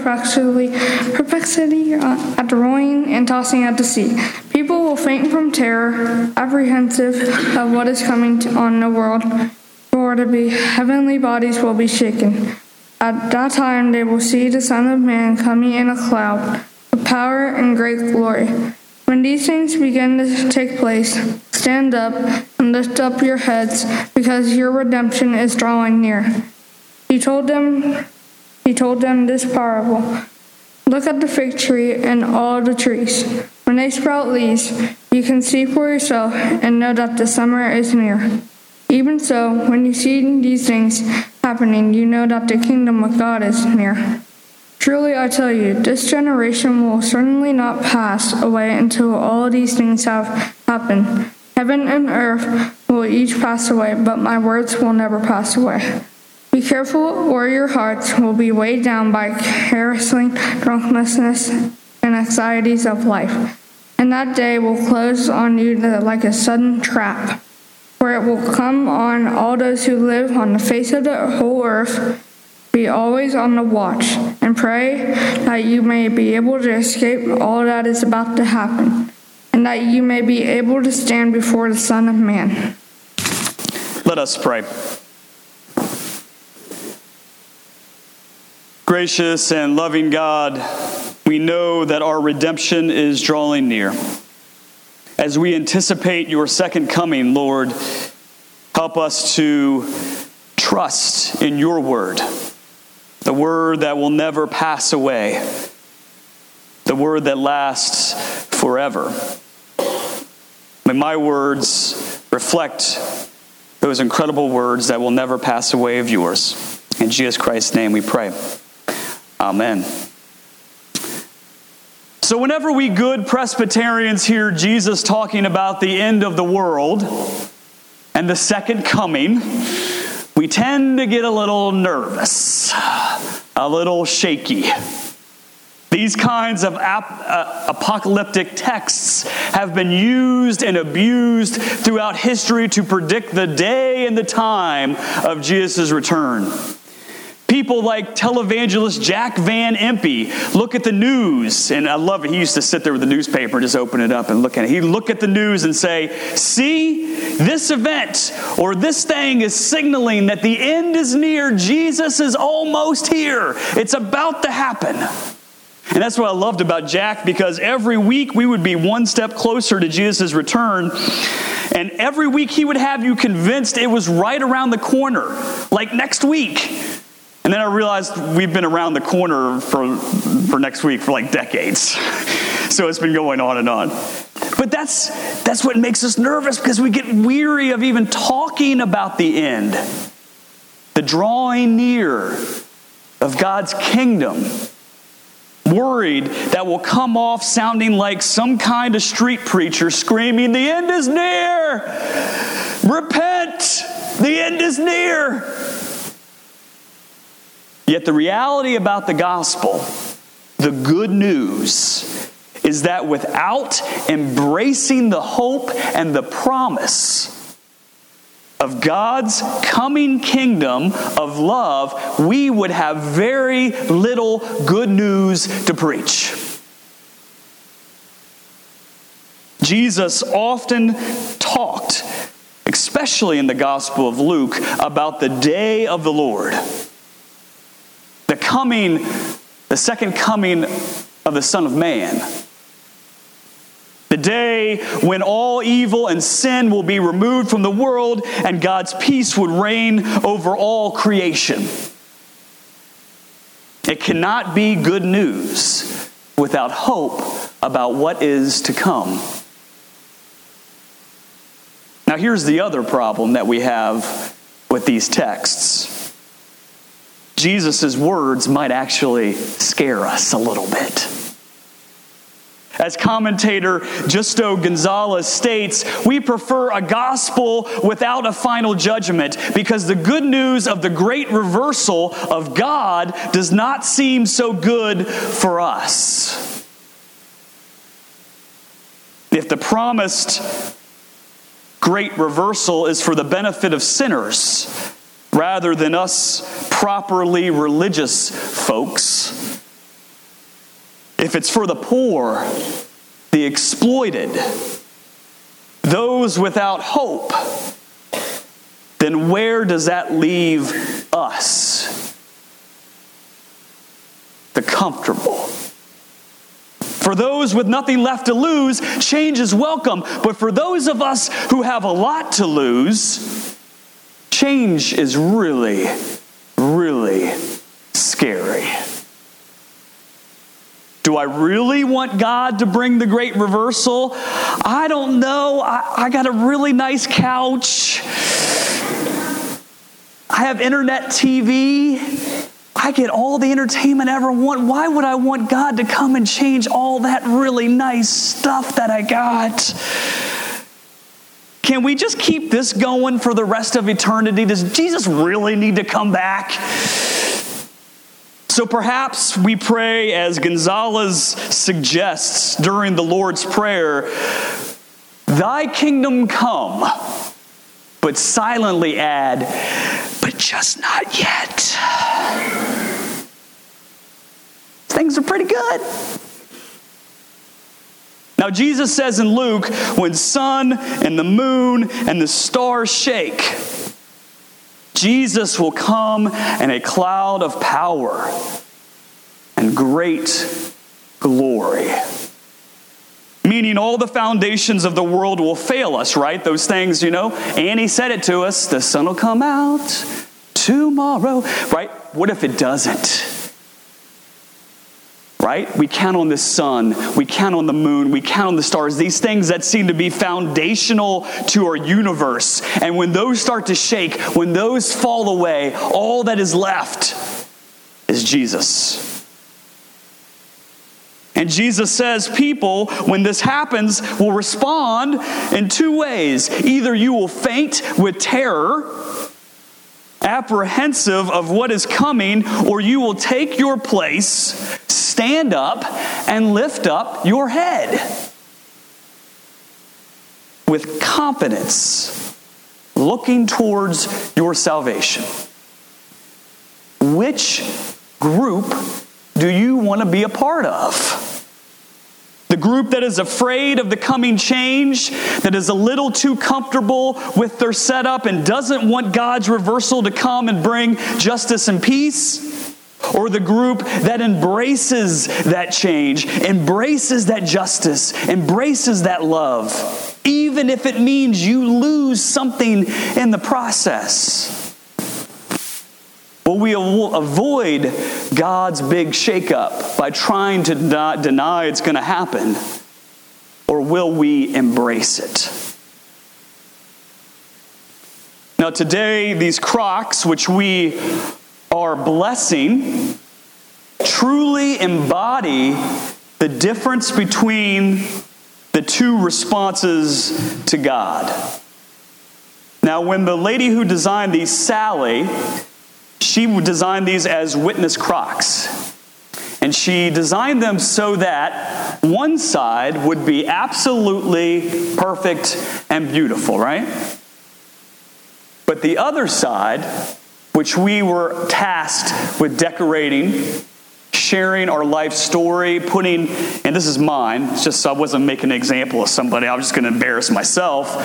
perplexity at the rolling and tossing at the sea. People will faint from terror, apprehensive of what is coming on the world, for the heavenly bodies will be shaken. At that time they will see the Son of Man coming in a cloud, with power and great glory. When these things begin to take place, stand up and lift up your heads, because your redemption is drawing near. He told them this parable. Look at the fig tree and all the trees. When they sprout leaves, you can see for yourself and know that the summer is near. Even so, when you see these things happening, you know that the kingdom of God is near. Truly I tell you, this generation will certainly not pass away until all these things have happened. Heaven and earth will each pass away, but my words will never pass away. Be careful, or your hearts will be weighed down by carousing, drunkenness, and anxieties of life. And that day will close on you like a sudden trap, for it will come on all those who live on the face of the whole earth. Be always on the watch, and pray that you may be able to escape all that is about to happen, and that you may be able to stand before the Son of Man. Let us pray. Gracious and loving God, we know that our redemption is drawing near. As we anticipate your second coming, Lord, help us to trust in your word, the word that will never pass away, the word that lasts forever. May my words reflect those incredible words that will never pass away of yours. In Jesus Christ's name we pray. Amen. So whenever we good Presbyterians hear Jesus talking about the end of the world and the second coming, we tend to get a little nervous, a little shaky. These kinds of apocalyptic texts have been used and abused throughout history to predict the day and the time of Jesus' return. People like televangelist Jack Van Impe look at the news, and I love it. He used to sit there with the newspaper and just open it up and look at it. He'd look at the news and say, see, this event or this thing is signaling that the end is near. Jesus is almost here. It's about to happen. And that's what I loved about Jack, because every week we would be one step closer to Jesus' return. And every week he would have you convinced it was right around the corner, like next week. And then I realized we've been around the corner for next week for like decades. So it's been going on and on. But that's what makes us nervous, because we get weary of even talking about the end. The drawing near of God's kingdom. Worried that we'll come off sounding like some kind of street preacher screaming, the end is near! Repent! The end is near! Yet the reality about the gospel, the good news, is that without embracing the hope and the promise of God's coming kingdom of love, we would have very little good news to preach. Jesus often talked, especially in the Gospel of Luke, about the day of the Lord. The second coming of the Son of Man. The day when all evil and sin will be removed from the world and God's peace would reign over all creation. It cannot be good news without hope about what is to come. Now here's the other problem that we have with these texts. Jesus' words might actually scare us a little bit. As commentator Justo Gonzalez states, we prefer a gospel without a final judgment, because the good news of the great reversal of God does not seem so good for us. If the promised great reversal is for the benefit of sinners rather than us properly religious folks, if it's for the poor, the exploited, those without hope, then where does that leave us? The comfortable. For those with nothing left to lose, change is welcome. But for those of us who have a lot to lose, change is really, really scary. Do I really want God to bring the great reversal? I don't know. I got a really nice couch. I have internet TV. I get all the entertainment I ever want. Why would I want God to come and change all that really nice stuff that I got? Can we just keep this going for the rest of eternity? Does Jesus really need to come back? So perhaps we pray as Gonzalez suggests during the Lord's Prayer, "Thy kingdom come," but silently add, "but just not yet." Things are pretty good. Now Jesus says in Luke, when sun and the moon and the stars shake, Jesus will come in a cloud of power and great glory. Meaning all the foundations of the world will fail us, right? Those things, Annie said it to us, the sun will come out tomorrow, right? What if it doesn't? Right? We count on the sun, we count on the moon, we count on the stars, these things that seem to be foundational to our universe. And when those start to shake, when those fall away, all that is left is Jesus. And Jesus says people, when this happens, will respond in two ways. Either you will faint with terror, apprehensive of what is coming, or you will take your place, stand up, and lift up your head with confidence, looking towards your salvation. Which group do you want to be a part of? The group that is afraid of the coming change, that is a little too comfortable with their setup and doesn't want God's reversal to come and bring justice and peace? Or the group that embraces that change, embraces that justice, embraces that love, even if it means you lose something in the process? Will we avoid God's big shakeup by trying to deny it's going to happen? Or will we embrace it? Now today, these Crocs, which we are blessing, truly embody the difference between the two responses to God. Now, when the lady who designed these, Sally, she designed these as witness Crocs. And she designed them so that one side would be absolutely perfect and beautiful, right? But the other side, which we were tasked with decorating, sharing our life story, putting, and this is mine, it's just so I wasn't making an example of somebody, I was just going to embarrass myself,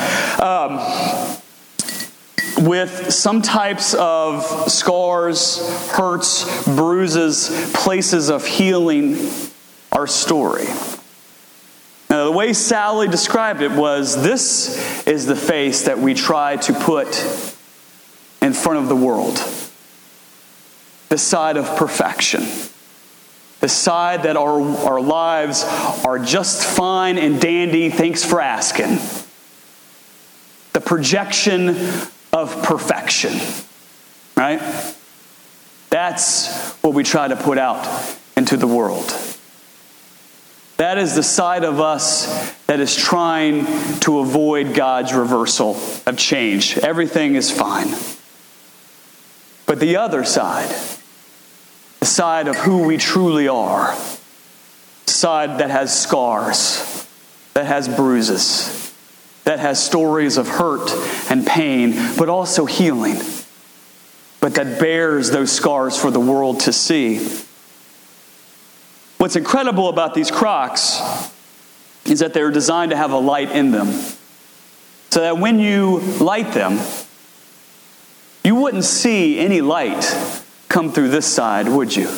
with some types of scars, hurts, bruises, places of healing, our story. Now, the way Sally described it was, this is the face that we try to put in front of the world. The side of perfection. The side that our lives are just fine and dandy, thanks for asking. The projection of perfection. Right? That's what we try to put out into the world. That is the side of us that is trying to avoid God's reversal of change. Everything is fine. But the other side, the side of who we truly are, the side that has scars, that has bruises, that has stories of hurt and pain, but also healing, but that bears those scars for the world to see. What's incredible about these Crocs is that they're designed to have a light in them, so that when you light them, you wouldn't see any light come through this side, would you?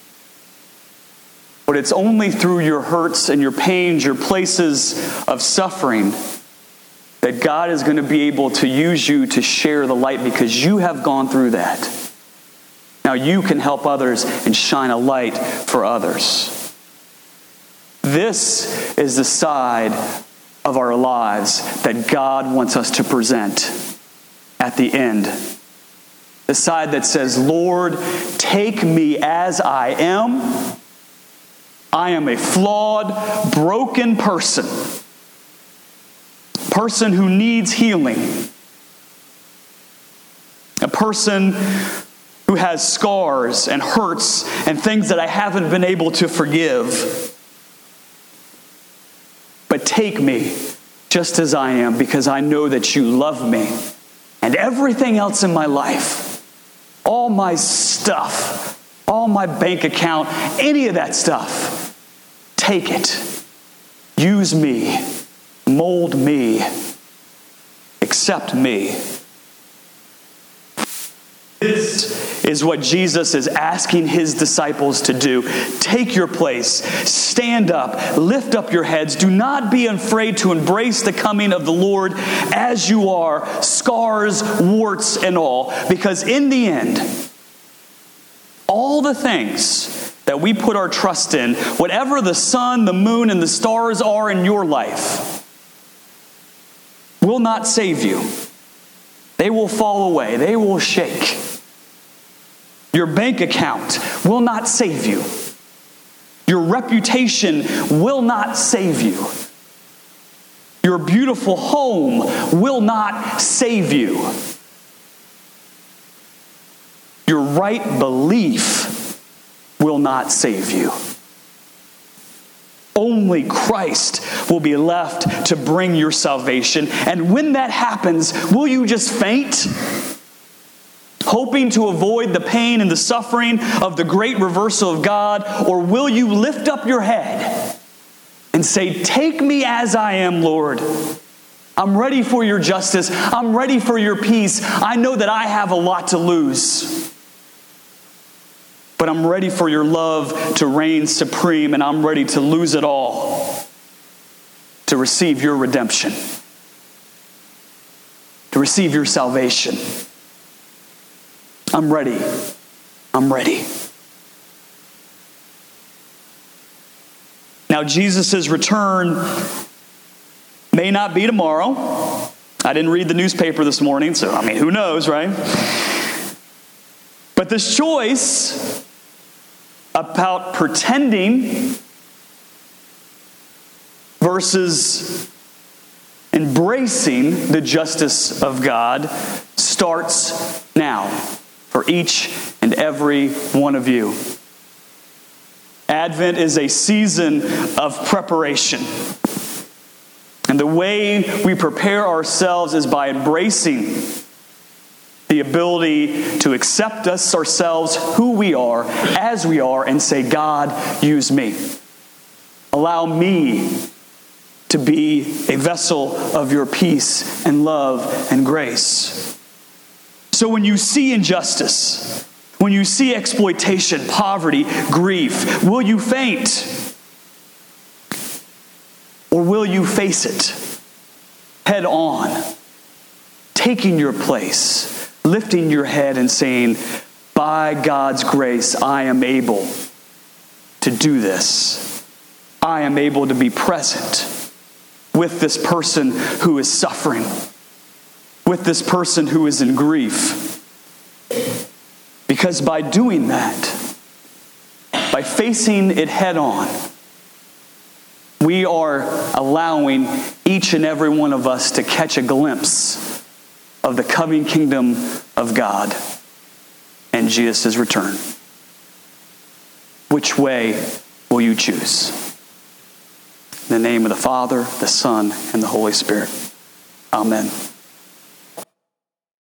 But it's only through your hurts and your pains, your places of suffering, that God is going to be able to use you to share the light, because you have gone through that. Now you can help others and shine a light for others. This is the side of our lives that God wants us to present at the end. The side that says, Lord, take me as I am. I am a flawed, broken person who needs healing, a person who has scars and hurts and things that I haven't been able to forgive. But take me just as I am, because I know that you love me. And everything else in my life, all my stuff, all my bank account, any of that stuff, take it. Use me. Mold me. Accept me. This is what Jesus is asking his disciples to do. Take your place. Stand up. Lift up your heads. Do not be afraid to embrace the coming of the Lord as you are, scars, warts, and all. Because in the end, all the things that we put our trust in, whatever the sun, the moon, and the stars are in your life, will not save you. They will fall away. They will shake. Your bank account will not save you. Your reputation will not save you. Your beautiful home will not save you. Your right belief will not save you. Only Christ will be left to bring your salvation. And when that happens, will you just faint, hoping to avoid the pain and the suffering of the great reversal of God? Or will you lift up your head and say, take me as I am, Lord. I'm ready for your justice. I'm ready for your peace. I know that I have a lot to lose, but I'm ready for your love to reign supreme, and I'm ready to lose it all to receive your redemption, to receive your salvation. I'm ready. I'm ready. Now, Jesus' return may not be tomorrow. I didn't read the newspaper this morning, so who knows, right? But this choice about pretending versus embracing the justice of God starts now for each and every one of you. Advent is a season of preparation. And the way we prepare ourselves is by embracing the ability to accept us ourselves, who we are, as we are, and say, God, use me. Allow me to be a vessel of your peace and love and grace. So when you see injustice, when you see exploitation, poverty, grief, will you faint? Or will you face it head on, taking your place, lifting your head and saying, by God's grace, I am able to do this. I am able to be present with this person who is suffering, with this person who is in grief. Because by doing that, by facing it head on, we are allowing each and every one of us to catch a glimpse of the coming kingdom of God and Jesus' return. Which way will you choose? In the name of the Father, the Son, and the Holy Spirit. Amen.